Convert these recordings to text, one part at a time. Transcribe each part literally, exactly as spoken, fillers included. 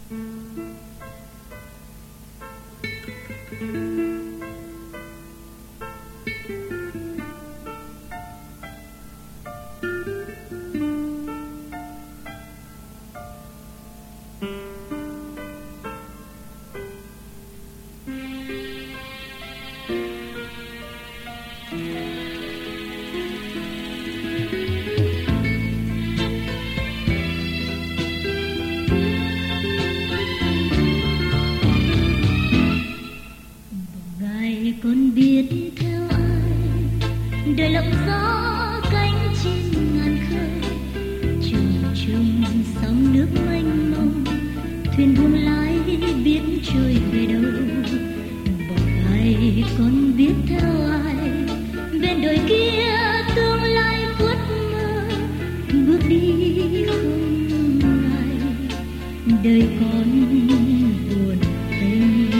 Con biết theo ai đời lộng gió cánh chim ngàn khơi, trùng trùng sóng nước mênh mông, thuyền buông lái biết trôi về đâu. Bỏ ai con biết theo ai bên đời kia tương lai khuất mơ, bước đi không ngại đời con buồn tênh.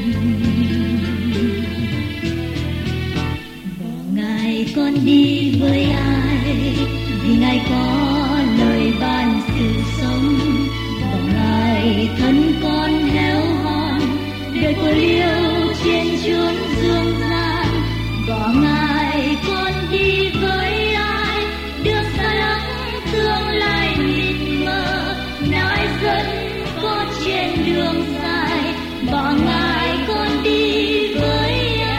Con đi với ai vì Ngài có lời ban sự sống, bỏ Ngài thân con héo hon đời cô liêu trên chốn dương gian. Bỏ Ngài con đi với ai đưa xa lắm tương lai mịt mờ, nói dẫn con trên đường dài. Bỏ Ngài con đi với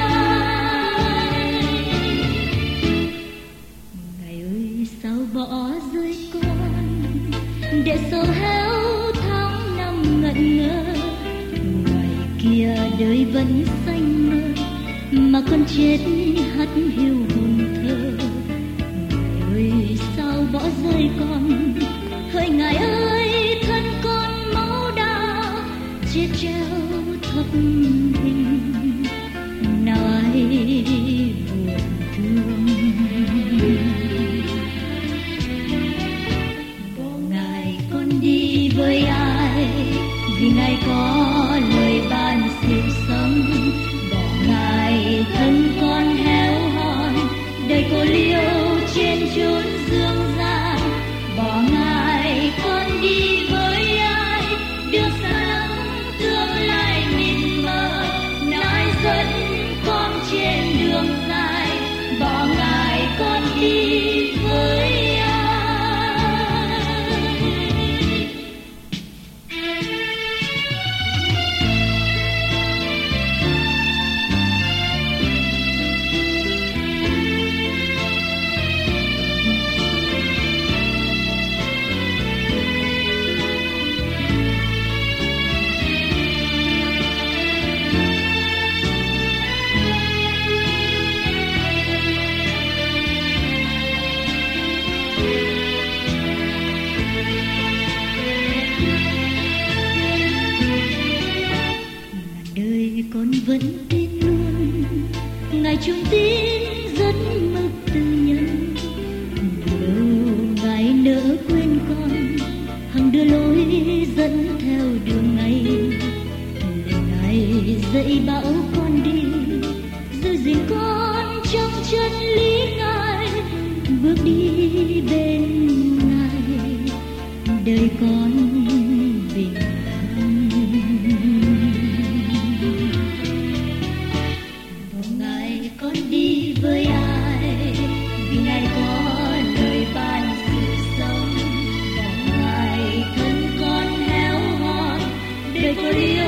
bỏ rơi con để sầu héo tháng năm ngẩn ngơ. Ngoài kia đời vẫn xanh mơ mà con chết hắt hiu hồn thơ. Ngài ơi sao bỏ rơi con, hỡi Ngài ơi thân con máu đào chết treo thấp hình, nào ai buồn thương. Đi với ai vì Ngài có lời ban sự sống, bỏ Ngài thân con héo hon đời cô liêu trên chốn dương gian. Bỏ Ngài con đi với ai đưa xa lắm tương lai mịt mờ, nói dẫn con trên đường dài. Bỏ Ngài con đi với con vẫn tin luôn Ngài trung tín rất mực từ nhân. Đâu Ngài nỡ quên con, hằng đưa lối dẫn theo đường ngày. Lời Ngài dạy bảo con đi, giữ gìn con trong chân lý Ngài. Bước đi bên Ngài, đời con bình an. Con đi với ai vì Ngài có lời ban sự sống, bỏ Ngài thân con héo hon đời cô liêu